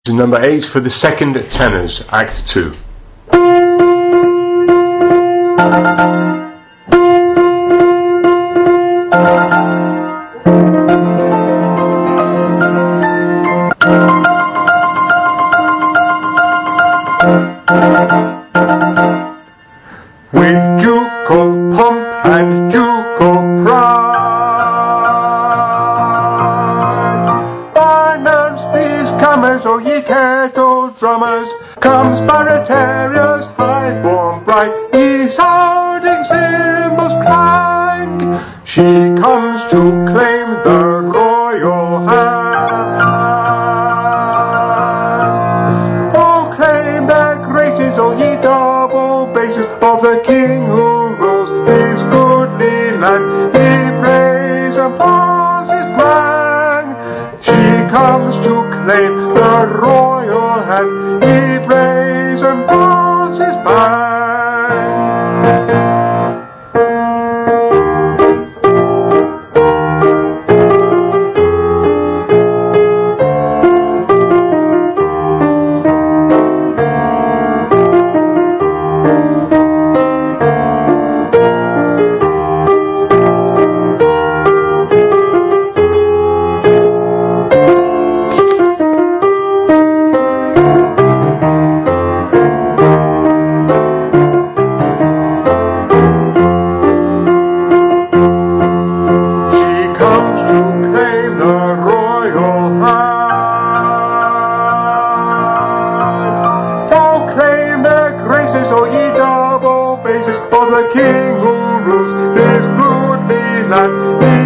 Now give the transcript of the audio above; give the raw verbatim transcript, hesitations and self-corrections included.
Number eight for the second tenors, Act two. With ducal pomp and ducal pride, announce these comers, O ye kettle drummers, comes Barataria's high-born bride, ye sounding cymbals clank, she comes to claim the royal hand. Oh, claim the graces, O ye double basses, of the king who rules his goodly land. He prays and pours his brang. She comes to claim the royal hand. He prays and pours his bang. For the king who rules his goodly land.